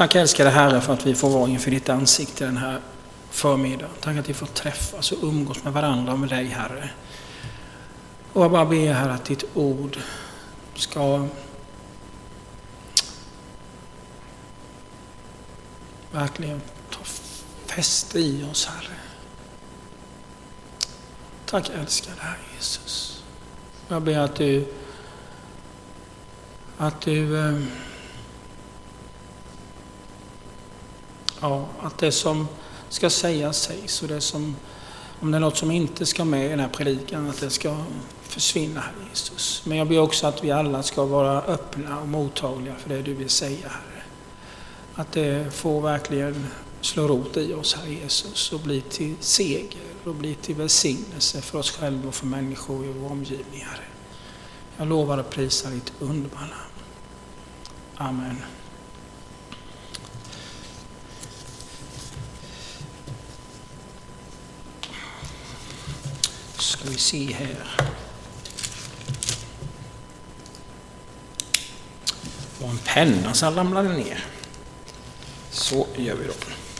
Tack älskade Herre för att vi får vara inför ditt ansikte den här förmiddagen. Tack att vi får träffas och umgås med varandra och med dig, Herre. Och jag bara ber, Herre, att ditt ord ska verkligen ta fäste i oss, Herre. Tack älskade Herre Jesus. Jag ber att du att det som ska sägs och det som, om det är något som inte ska med i den här predikan, att det ska försvinna, Herre Jesus. Men jag ber också att vi alla ska vara öppna och mottagliga för det du vill säga, Herre. Att det får verkligen slå rot i oss, Herre Jesus, och bli till seger och bli till välsignelse för oss själva och för människor i vår omgivning, Herre. Jag lovar att prisa ditt underbara namn. Amen. Ska vi se här. Och en penna som ramlade ner. Så gör vi då.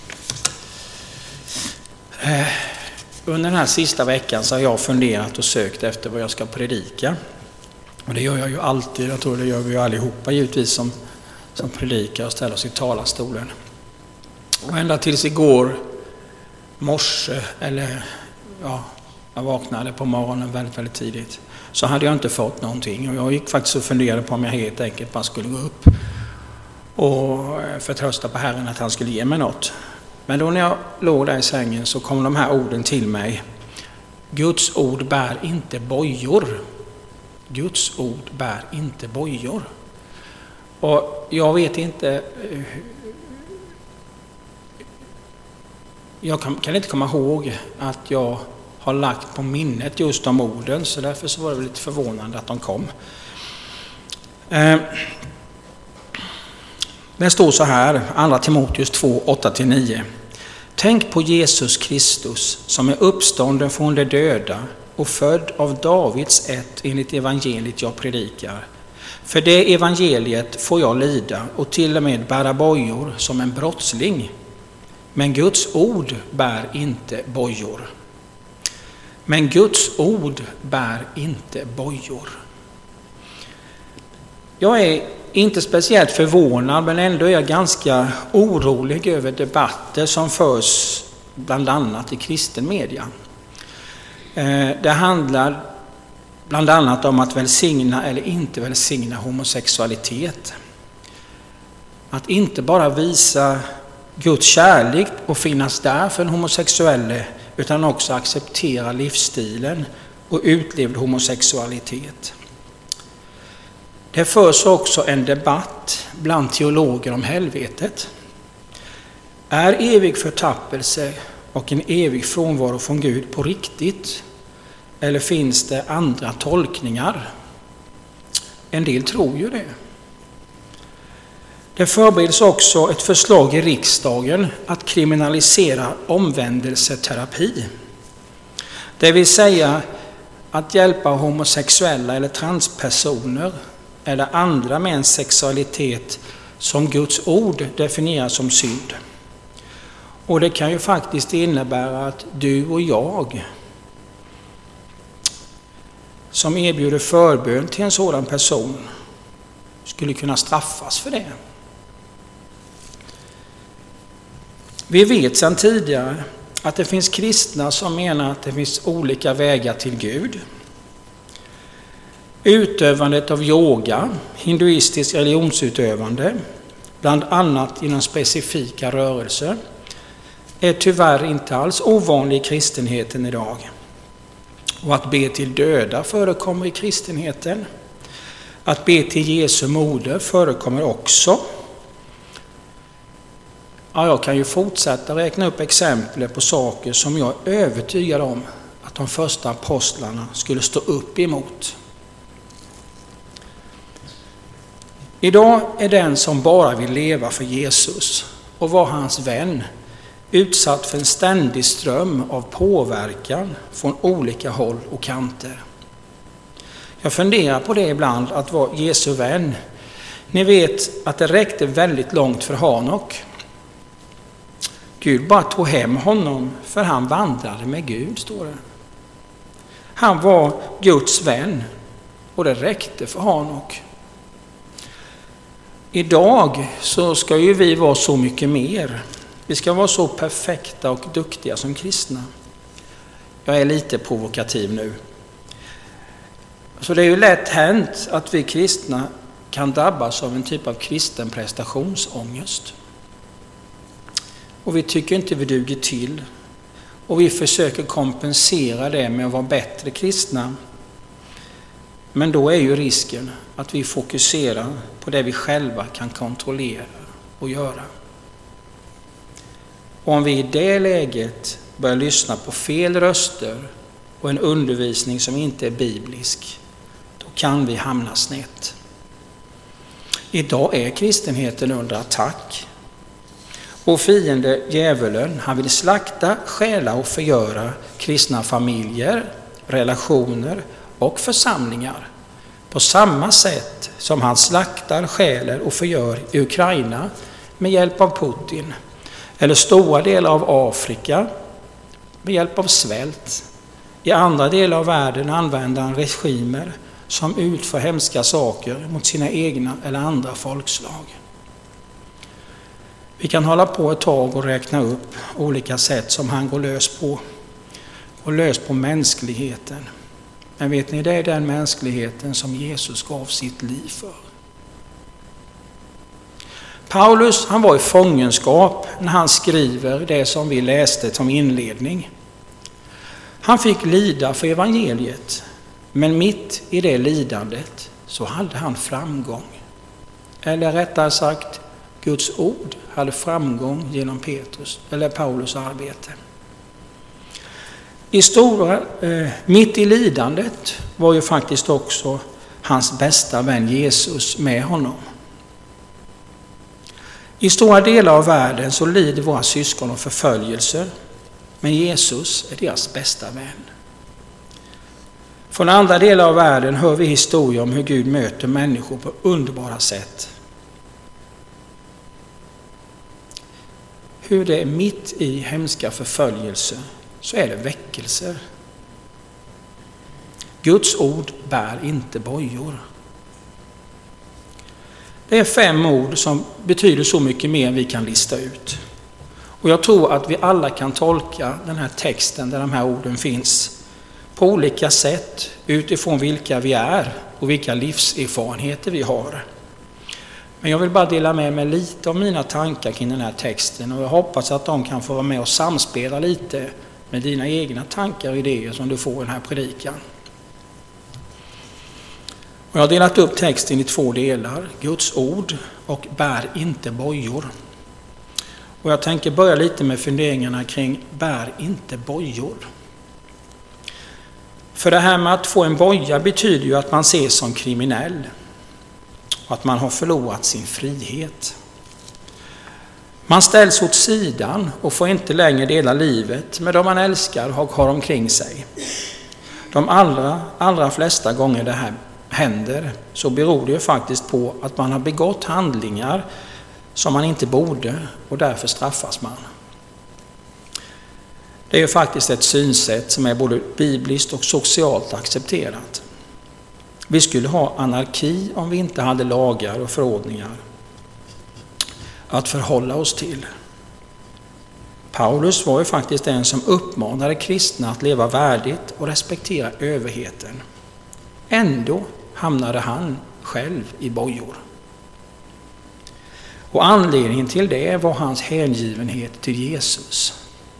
Under den här sista veckan så har jag funderat och sökt efter vad jag ska predika. Och det gör jag ju alltid. Jag tror det gör vi ju allihopa givetvis som predikar och ställer oss i talarstolen. Och ända tills igår morse, eller jag vaknade på morgonen väldigt, väldigt tidigt, så hade jag inte fått någonting. Och jag gick faktiskt och funderade på om jag helt enkelt bara skulle gå upp och förtrösta på Herren att han skulle ge mig något. Men då när jag låg där i sängen så kom de här orden till mig. Guds ord bär inte bojor. Guds ord bär inte bojor. Och jag vet inte, jag kan inte komma ihåg att jag har lagt på minnet just de orden, så därför så var det lite förvånande att de kom. Det står så här, andra Timoteus 2, 8-9. Tänk på Jesus Kristus som är uppstånden från de döda och född av Davids ett enligt evangeliet jag predikar. För det evangeliet får jag lida och till och med bära bojor som en brottsling. Men Guds ord bär inte bojor. Men Guds ord bär inte bojor. Jag är inte speciellt förvånad, men ändå är jag ganska orolig över debatter som förs bland annat i kristen media. Det handlar bland annat om att välsigna eller inte välsigna homosexualitet. Att inte bara visa Guds kärlek och finnas där för en homosexuelle, utan också acceptera livsstilen och utlevd homosexualitet. Det förs också en debatt bland teologer om helvetet. Är evig förtappelse och en evig frånvaro från Gud på riktigt? Eller finns det andra tolkningar? En del tror ju det. Det förbereds också ett förslag i riksdagen att kriminalisera omvändelseterapi. Det vill säga att hjälpa homosexuella eller transpersoner eller andra med en sexualitet som Guds ord definierar som synd. Och det kan ju faktiskt innebära att du och jag som erbjuder förbön till en sådan person skulle kunna straffas för det. Vi vet sedan tidigare att det finns kristna som menar att det finns olika vägar till Gud. Utövandet av yoga, hinduistisk religionsutövande, bland annat inom specifika rörelser, är tyvärr inte alls ovanlig i kristenheten idag. Och att be till döda förekommer i kristenheten. Att be till Jesu moder förekommer också. Ja, jag kan ju fortsätta räkna upp exempel på saker som jag är övertygad om att de första apostlarna skulle stå upp emot. Idag är den som bara vill leva för Jesus och vara hans vän utsatt för en ständig ström av påverkan från olika håll och kanter. Jag funderar på det ibland, att vara Jesu vän. Ni vet att det räckte väldigt långt för Hanok. Gud bara tog hem honom för han vandrade med Gud, står det. Han var Guds vän och det räckte för Hanok. Idag så ska ju vi vara så mycket mer. Vi ska vara så perfekta och duktiga som kristna. Jag är lite provokativ nu. Så det är ju lätt hänt att vi kristna kan drabbas av en typ av kristen prestationsångest. Och vi tycker inte vi duger till. Och vi försöker kompensera det med att vara bättre kristna. Men då är ju risken att vi fokuserar på det vi själva kan kontrollera och göra. Och om vi i det läget börjar lyssna på fel röster och en undervisning som inte är biblisk, då kan vi hamna snett. Idag är kristenheten under attack. Vår fiende djävulen, han vill slakta, stjäla och förgöra kristna familjer, relationer och församlingar. På samma sätt som han slaktar, stjäler och förgör i Ukraina med hjälp av Putin. Eller stora delar av Afrika med hjälp av svält. I andra delar av världen använder han regimer som utför hemska saker mot sina egna eller andra folkslag. Vi kan hålla på ett tag och räkna upp olika sätt som han går lös på mänskligheten. Men vet ni, det är den mänskligheten som Jesus gav sitt liv för. Paulus, han var i fångenskap när han skriver det som vi läste som inledning. Han fick lida för evangeliet, men mitt i det lidandet så hade han framgång. Eller rättare sagt, Guds ord hade framgång genom Paulus arbete. Mitt i lidandet var ju faktiskt också hans bästa vän Jesus med honom. I stora delar av världen så lider våra syskon av förföljelser, men Jesus är deras bästa vän. Från andra delar av världen hör vi historier om hur Gud möter människor på underbara sätt. Hur det är mitt i hemska förföljelser så är det väckelser. Guds ord bär inte bojor. Det är 5 ord som betyder så mycket mer än vi kan lista ut. Och jag tror att vi alla kan tolka den här texten där de här orden finns på olika sätt utifrån vilka vi är och vilka livserfarenheter vi har. Men jag vill bara dela med mig lite av mina tankar kring den här texten och jag hoppas att de kan få vara med och samspela lite med dina egna tankar och idéer som du får i den här predikan. Och jag har delat upp texten i 2 delar, Guds ord och bär inte bojor. Och jag tänker börja lite med funderingarna kring bär inte bojor. För det här med att få en boja betyder ju att man ses som kriminell och att man har förlorat sin frihet. Man ställs åt sidan och får inte längre dela livet med de man älskar och har omkring sig. De allra flesta gånger det här händer så beror det ju faktiskt på att man har begått handlingar som man inte borde och därför straffas man. Det är ju faktiskt ett synsätt som är både bibliskt och socialt accepterat. Vi skulle ha anarki om vi inte hade lagar och förordningar att förhålla oss till. Paulus var ju faktiskt den som uppmanade kristna att leva värdigt och respektera överheten. Ändå hamnade han själv i bojor. Och anledningen till det var hans hängivenhet till Jesus.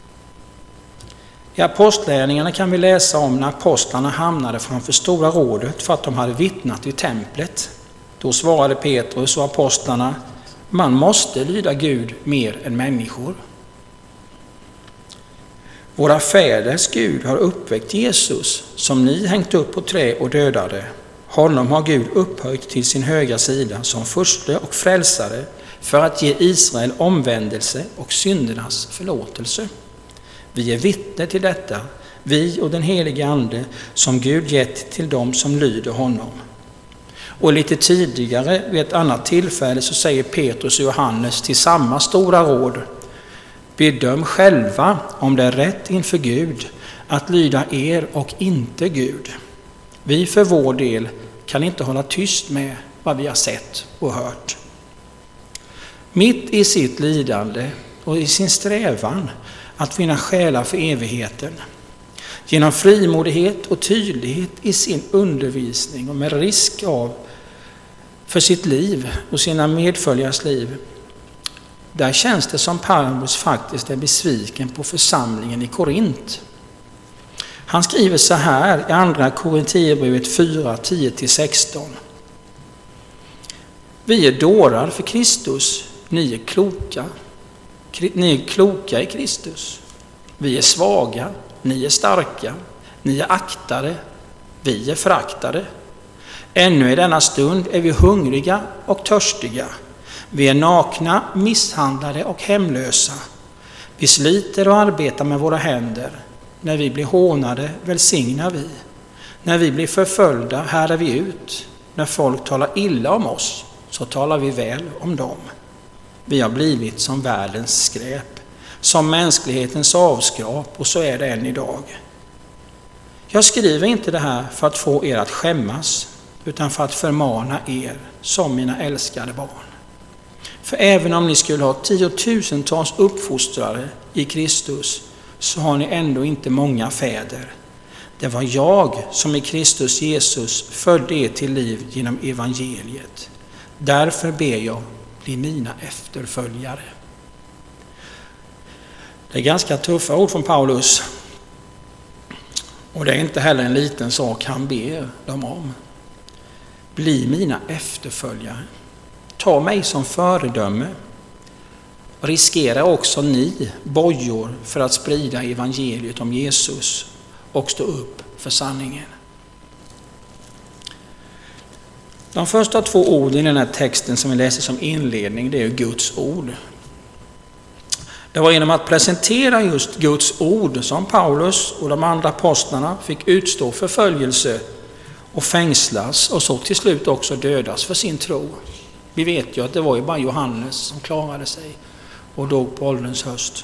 I apostlagärningarna kan vi läsa om när apostlarna hamnade framför Stora rådet för att de hade vittnat i templet. Då svarade Petrus och apostlarna: man måste lyda Gud mer än människor. Våra fäders Gud har uppväckt Jesus som ni hängt upp på trä och dödade. Honom har Gud upphöjt till sin högra sida som furste och frälsare för att ge Israel omvändelse och syndernas förlåtelse. Vi är vittne till detta, vi och den helige Ande som Gud gett till dem som lyder honom. Och lite tidigare vid ett annat tillfälle så säger Petrus och Johannes till samma stora råd: bedöm själva om det är rätt inför Gud att lyda er och inte Gud. Vi för vår del kan inte hålla tyst med vad vi har sett och hört. Mitt i sitt lidande och i sin strävan att vinna själar för evigheten, genom frimodighet och tydlighet i sin undervisning och med risk av för sitt liv och sina medföljares liv, där känns det som Paulus faktiskt är besviken på församlingen i Korint. Han skriver så här i andra Korintierbrevet 4, 10-16. Vi är dårar för Kristus, ni är kloka. Ni är kloka i Kristus. Vi är svaga, ni är starka. Ni är aktade, vi är föraktade. Ännu i denna stund är vi hungriga och törstiga. Vi är nakna, misshandlade och hemlösa. Vi sliter och arbetar med våra händer. När vi blir hånade välsignar vi. När vi blir förföljda härdar vi ut. När folk talar illa om oss så talar vi väl om dem. Vi har blivit som världens skräp, som mänsklighetens avskrap, och så är det än idag. Jag skriver inte det här för att få er att skämmas, utan för att förmana er som mina älskade barn. För även om ni skulle ha 10,000-tals uppfostrare i Kristus, så har ni ändå inte många fäder. Det var jag som i Kristus Jesus födde er till liv genom evangeliet. Därför ber jag, bli mina efterföljare. Det är ganska tuffa ord från Paulus. Och det är inte heller en liten sak han ber dem om. Bli mina efterföljare. Ta mig som föredöme. Riskera också ni bojor för att sprida evangeliet om Jesus och stå upp för sanningen. De första 2 orden i den här texten som vi läser som inledning, det är Guds ord. Det var genom att presentera just Guds ord som Paulus och de andra apostlarna fick utstå förföljelse och fängslas och så till slut också dödas för sin tro. Vi vet ju att det var ju bara Johannes som klarade sig och dog på ålderns höst.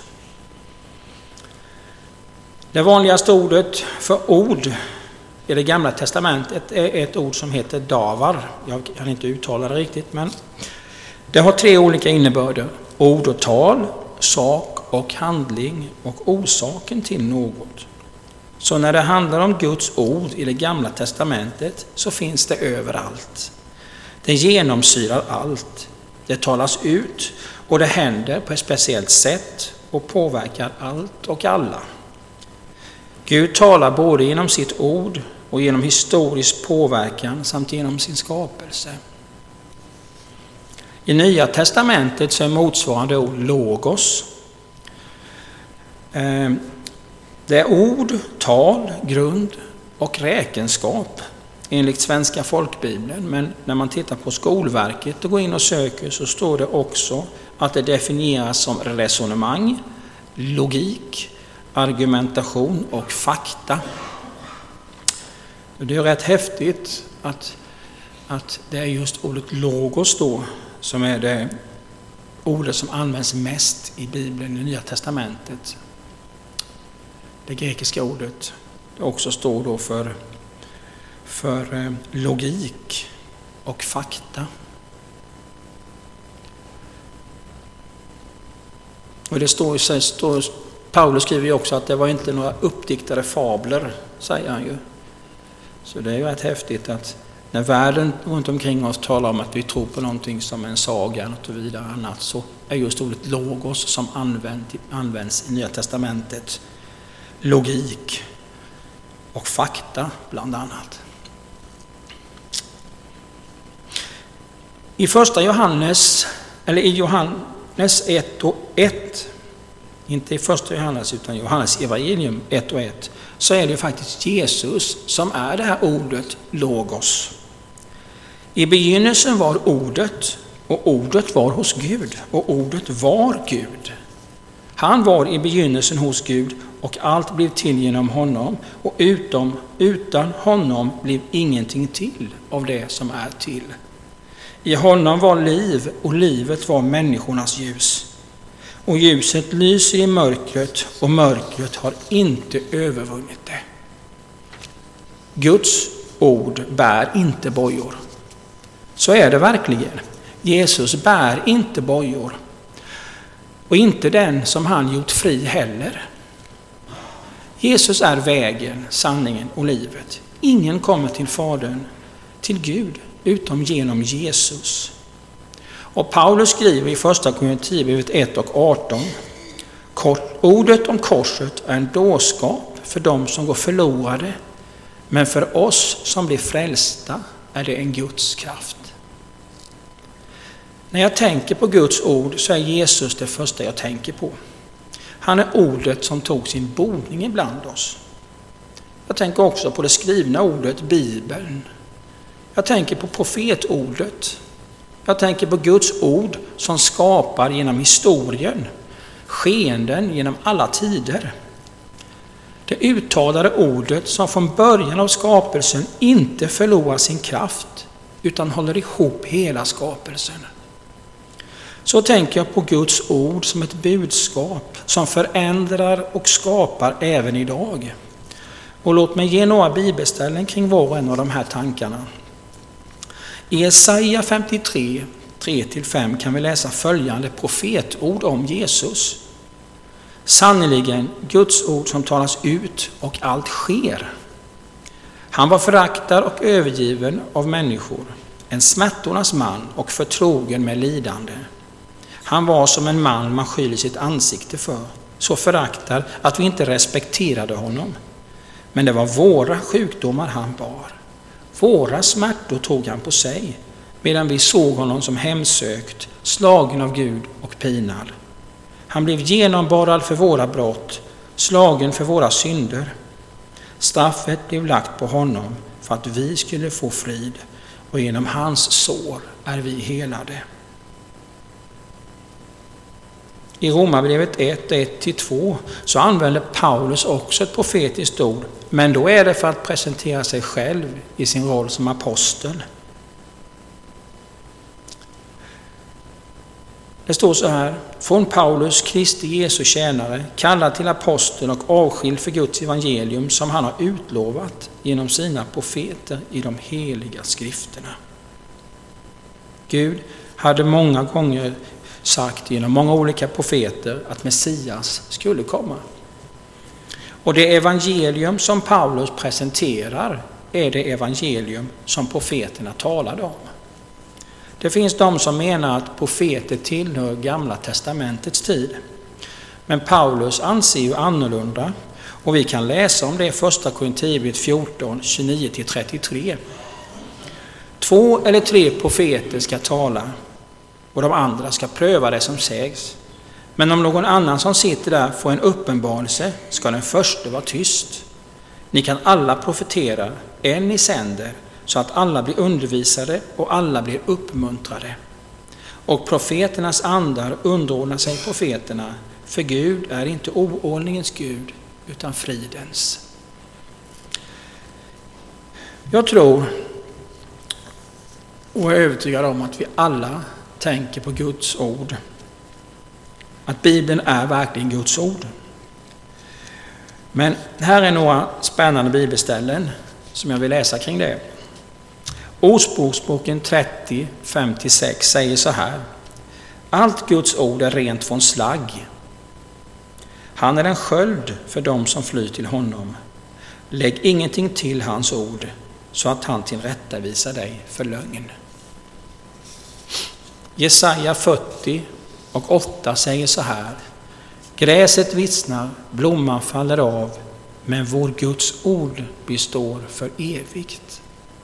Det vanligaste ordet för ord i det gamla testamentet är ett ord som heter davar. Jag kan inte uttala det riktigt, men det har 3 olika innebörder. Ord och tal, sak och handling och orsaken till något. Så när det handlar om Guds ord i det gamla testamentet så finns det överallt. Det genomsyrar allt. Det talas ut och det händer på ett speciellt sätt och påverkar allt och alla. Gud talar både genom sitt ord och genom historisk påverkan samt genom sin skapelse. I Nya testamentet så är motsvarande ord logos. Det är ord, tal, grund och räkenskap enligt Svenska folkbibeln. Men när man tittar på Skolverket och går in och söker så står det också att det definieras som resonemang, logik, argumentation och fakta. Det är rätt häftigt att det är just ordet logos då som är det ordet som används mest i Bibeln i Nya testamentet. Det grekiska ordet det också står då för logik och fakta. Och det står Paulus skriver ju också att det var inte några uppdiktade fabler, säger han ju. Så det är ju rätt häftigt att när världen runt omkring oss talar om att vi tror på någonting som en saga och så vidare annat, så är just ordet logos som används i Nya testamentet logik och fakta bland annat. I Johannes 1:1, inte i första Johannes utan Johannes evangelium 1:1, så är det faktiskt Jesus som är det här ordet logos. I begynnelsen var ordet, och ordet var hos Gud, och ordet var Gud. Han var i begynnelsen hos Gud och allt blev till genom honom, och utan honom blev ingenting till av det som är till. I honom var liv, och livet var människornas ljus. Och ljuset lyser i mörkret, och mörkret har inte övervunnit det. Guds ord bär inte bojor. Så är det verkligen. Jesus bär inte bojor. Och inte den som han gjort fri heller. Jesus är vägen, sanningen och livet. Ingen kommer till Fadern, till Gud, utom genom Jesus. Och Paulus skriver i första Korinthierbrevet 1 och 18: ordet om korset är en dårskap för dem som går förlorade, men för oss som blir frälsta är det en Guds kraft. När jag tänker på Guds ord så är Jesus det första jag tänker på. Han är ordet som tog sin boning ibland oss. Jag tänker också på det skrivna ordet, Bibeln. Jag tänker på profetordet. Jag tänker på Guds ord som skapar genom historien, skeenden genom alla tider. Det uttalade ordet som från början av skapelsen inte förlorar sin kraft utan håller ihop hela skapelsen. Så tänker jag på Guds ord som ett budskap som förändrar och skapar även idag. Och låt mig ge några bibelställen kring var och en av de här tankarna. I Jesaja 53, 3-5 kan vi läsa följande profetord om Jesus. Sannerligen Guds ord som talas ut och allt sker. Han var föraktad och övergiven av människor, en smärtornas man och förtrogen med lidande. Han var som en man skyller sitt ansikte för, så föraktad att vi inte respekterade honom. Men det var våra sjukdomar han bar. Våra smärtor tog han på sig, medan vi såg honom som hemsökt, slagen av Gud och pinad. Han blev genomborrad för våra brott, slagen för våra synder. Straffet blev lagt på honom för att vi skulle få frid, och genom hans sår är vi helade. I Romarbrevet 1, 1-2 så använder Paulus också ett profetiskt ord, men då är det för att presentera sig själv i sin roll som apostel. Det står så här: från Paulus, Kristi Jesu tjänare, kallad till apostel och avskild för Guds evangelium som han har utlovat genom sina profeter i de heliga skrifterna. Gud hade många gånger sagt genom många olika profeter att Messias skulle komma. Och det evangelium som Paulus presenterar är det evangelium som profeterna talade om. Det finns de som menar att profeter tillhör Gamla testamentets tid. Men Paulus anser ju annorlunda, och vi kan läsa om det i första Korinthierbrevet 14, 29-33. 2 eller 3 profeter ska tala, och de andra ska pröva det som sägs. Men om någon annan som sitter där får en uppenbarelse ska den första vara tyst. Ni kan alla profetera, en ni sänder, så att alla blir undervisade och alla blir uppmuntrade. Och profeternas andar underordnar sig profeterna, för Gud är inte oordningens Gud utan fridens. Jag tror och är övertygad om att vi alla tänker på Guds ord. Att Bibeln är verkligen Guds ord. Men här är några spännande bibelställen som jag vill läsa kring det. Ordspråksboken 30, 5-6 säger så här: allt Guds ord är rent från slagg. Han är en sköld för dem som flyr till honom. Lägg ingenting till hans ord, så att han tillrättavisar dig för lögn. Jesaja 40 och 8 säger så här: gräset vissnar, blomman faller av, men vår Guds ord består för evigt.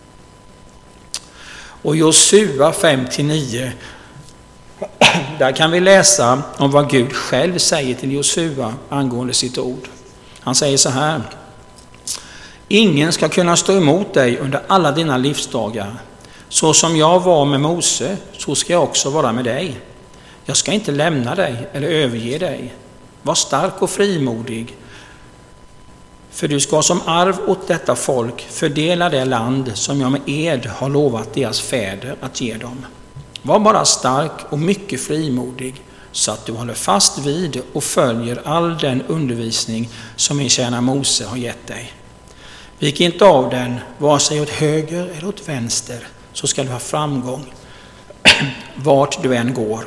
Och Josua 5-9, där kan vi läsa om vad Gud själv säger till Josua angående sitt ord. Han säger så här: ingen ska kunna stå emot dig under alla dina livsdagar. Så som jag var med Mose, så ska jag också vara med dig. Jag ska inte lämna dig eller överge dig. Var stark och frimodig, för du ska som arv åt detta folk fördela det land som jag med ed har lovat deras fäder att ge dem. Var bara stark och mycket frimodig, så att du håller fast vid och följer all den undervisning som min tjänare Mose har gett dig. Vik inte av den, vare sig åt höger eller åt vänster, så ska du ha framgång vart du än går.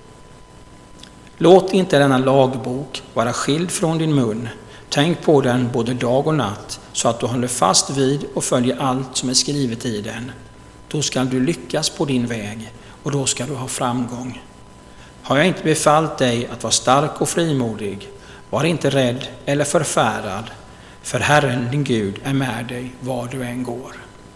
Låt inte denna lagbok vara skild från din mun. Tänk på den både dag och natt, så att du håller fast vid och följer allt som är skrivet i den. Då ska du lyckas på din väg, och då ska du ha framgång. Har jag inte befallt dig att vara stark och frimodig? Var inte rädd eller förfärad, för Herren din Gud är med dig var du än går.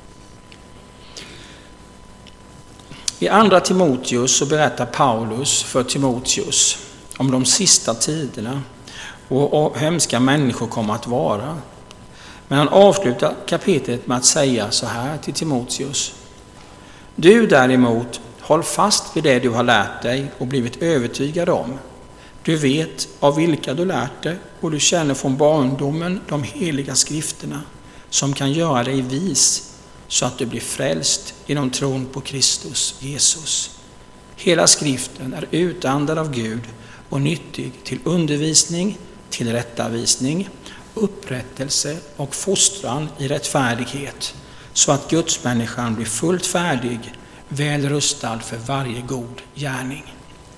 I andra Timoteus så berättar Paulus för Timoteus om de sista tiderna och hemska människor kommer att vara. Men han avslutar kapitlet med att säga så här till Timoteus: du däremot, håll fast vid det du har lärt dig och blivit övertygad om. Du vet av vilka du lärt dig, och du känner från barndomen de heliga skrifterna som kan göra dig vis, så att du blir frälst genom tron på Kristus Jesus. Hela skriften är utandad av Gud och nyttig till undervisning, till rättavisning, upprättelse och fostran i rättfärdighet, så att Guds människan blir fullt färdig, väl rustad för varje god gärning.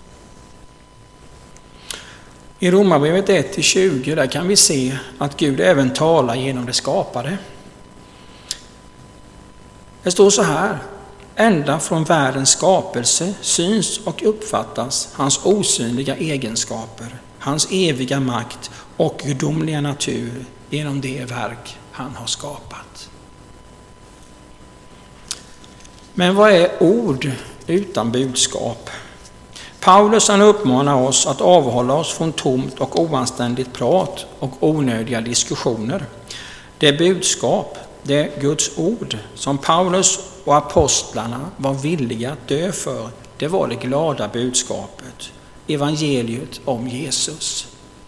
I Romarbrevet 1-20 där kan vi se att Gud även talar genom det skapade. Det står så här: ända från världens skapelse syns och uppfattas hans osynliga egenskaper, hans eviga makt och gudomliga natur genom det verk han har skapat. Men vad är ord utan budskap? Paulus han uppmanar oss att avhålla oss från tomt och oanständigt prat och onödiga diskussioner. Det budskap, det Guds ord som Paulus och apostlarna var villiga att dö för, det var det glada budskapet, evangeliet om Jesus.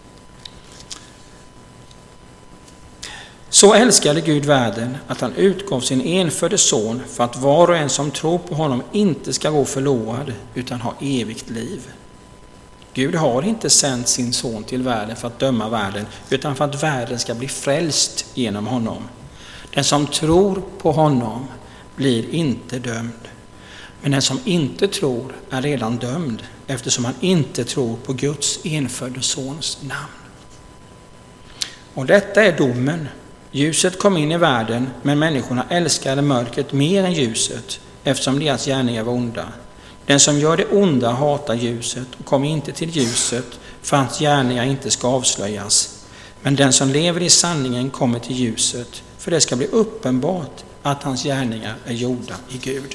Så älskade Gud världen att han utgav sin enfödde son för att var och en som tror på honom inte ska gå förlorad utan ha evigt liv. Gud har inte sänt sin son till världen för att döma världen, utan för att världen ska bli frälst genom honom. Den som tror på honom blir inte dömd. Men den som inte tror är redan dömd, eftersom han inte tror på Guds enfödde sons namn. Och detta är domen. Ljuset kom in i världen, men människorna älskade mörkret mer än ljuset, eftersom deras gärningar var onda. Den som gör det onda hatar ljuset och kommer inte till ljuset, för att gärningar inte ska avslöjas. Men den som lever i sanningen kommer till ljuset, för det ska bli uppenbart att hans gärningar är gjorda i Gud.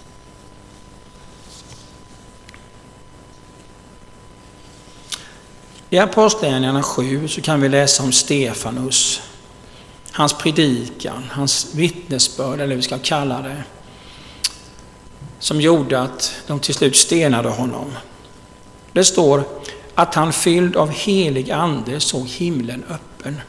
I Apostlagärningarna 7 så kan vi läsa om Stefanus, hans predikan, hans vittnesbörd, eller vi ska kalla det, som gjorde att de till slut stenade honom. Det står att han fylld av helig ande såg himlen öppen.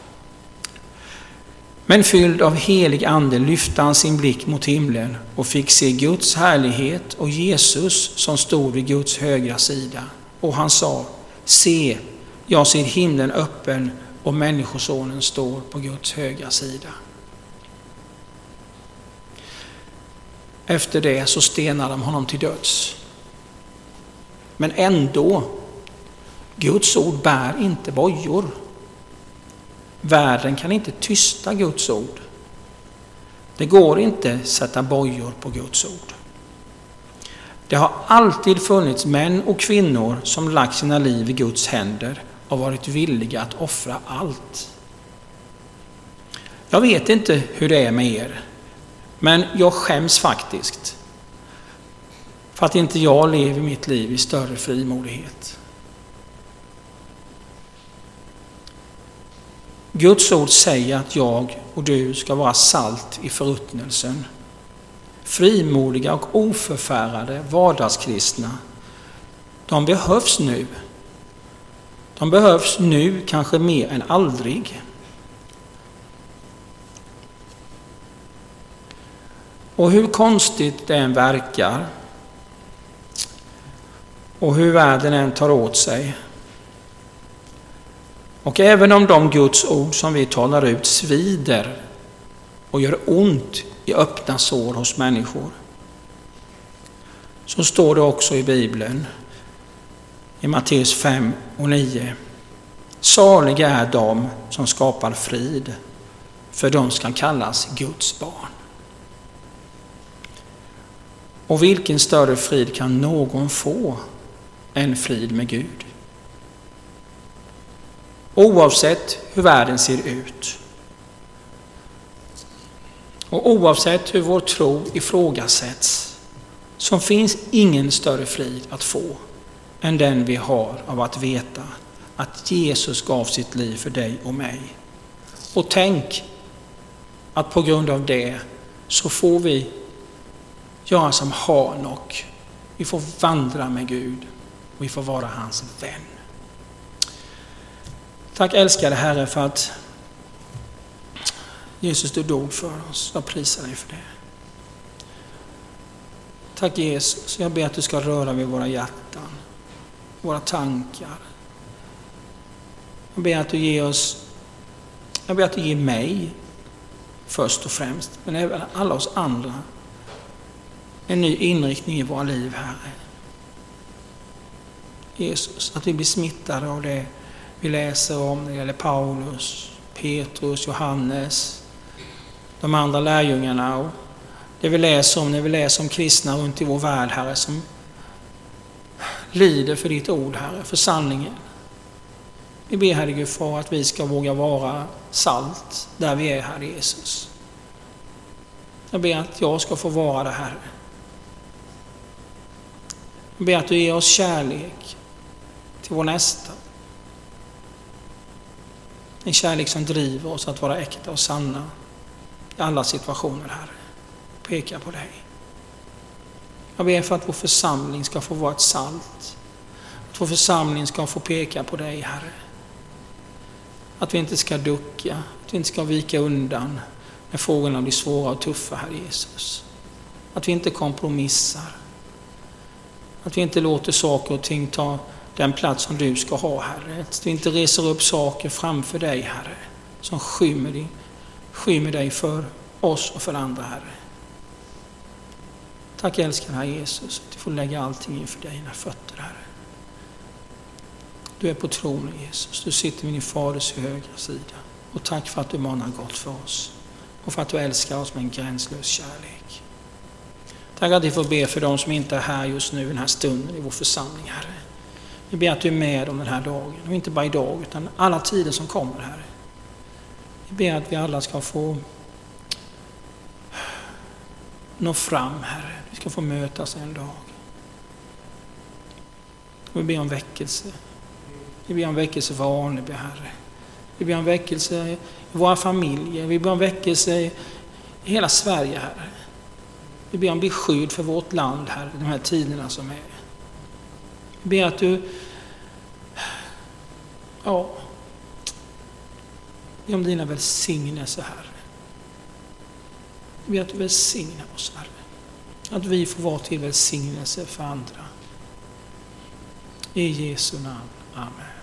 Men fylld av helig ande lyfte han sin blick mot himlen och fick se Guds härlighet och Jesus som stod vid Guds högra sida. Och han sa: se, jag ser himlen öppen och människosonen står på Guds högra sida. Efter det så stenade de honom till döds. Men ändå, Guds ord bär inte bojor. Världen kan inte tysta Guds ord. Det går inte att sätta bojor på Guds ord. Det har alltid funnits män och kvinnor som lagt sina liv i Guds händer och varit villiga att offra allt. Jag vet inte hur det är med er, men jag skäms faktiskt för att inte jag lever mitt liv i större frimodighet. Guds ord säger att jag och du ska vara salt i förruttnelsen. Frimodiga och oförfärade vardagskristna, de behövs nu. De behövs nu kanske mer än aldrig. Och hur konstigt det än verkar och hur världen än tar åt sig, och även om de Guds ord som vi talar ut svider och gör ont i öppna sår hos människor, så står det också i Bibeln i Matteus 5 och 9: saliga är de som skapar frid, för de ska kallas Guds barn. Och vilken större frid kan någon få än frid med Gud? Oavsett hur världen ser ut och oavsett hur vår tro ifrågasätts, så finns ingen större frid att få än den vi har av att veta att Jesus gav sitt liv för dig och mig. Och tänk att på grund av det så får vi göra som Hanok. Vi får vandra med Gud och vi får vara hans vän. Tack älskade Herre för att Jesus, du dog för oss. Jag prisar dig för det. Tack Jesus, jag ber att du ska röra vid våra hjärtan, våra tankar. Jag ber att du ger oss, jag ber att du ger mig först och främst, men även alla oss andra, en ny inriktning i våra liv, Herre. Jesus, att vi blir smittade av det vi läser om när det gäller Paulus, Petrus, Johannes, de andra lärjungarna, och det vi läser om när vi läser om kristna runt i vår värld, Herre, som lider för ditt ord, Herre, för sanningen. Vi ber, Herre Gud, för att vi ska våga vara salt där vi är, Herre Jesus. Jag ber att jag ska få vara det, Herre. Jag ber att du ger oss kärlek till vår nästa. En kärlek som driver oss att vara äkta och sanna i alla situationer, Herre. Peka på dig. Jag ber för att vår församling ska få vara ett salt. Att vår församling ska få peka på dig, Herre. Att vi inte ska ducka, att vi inte ska vika undan när frågorna blir svåra och tuffa, Herre Jesus. Att vi inte kompromissar. Att vi inte låter saker och ting ta den plats som du ska ha, Herre. Att vi inte reser upp saker framför dig, Herre, som skymmer dig för oss och för andra, Herre. Tack älskar Herre Jesus, att du får lägga allting inför dina fötter, Herre. Du är på tronen, Jesus. Du sitter vid din faders högra sida. Och tack för att du manar gott för oss. Och för att du älskar oss med en gränslös kärlek. Tack att vi får be för de som inte är här just nu, den här stunden i vår församling, Herre. Vi ber att du är med om den här dagen. Och inte bara idag, utan alla tider som kommer, Herre. Vi ber att vi alla ska få nå fram, Herre. Vi ska få mötas en dag. Vi ber om väckelse. Vi ber om väckelse för Arneby, Herre. Vi ber om väckelse i våra familjer. Vi ber om väckelse i hela Sverige, Herre. Vi ber om beskydd för vårt land, Herre, de här tiderna som är. Vi ber att du vi om dina välsignelser, Herre. Vi ber att du välsignar oss, Herre. Att vi får vara till välsignelse för andra. I Jesu namn. Amen.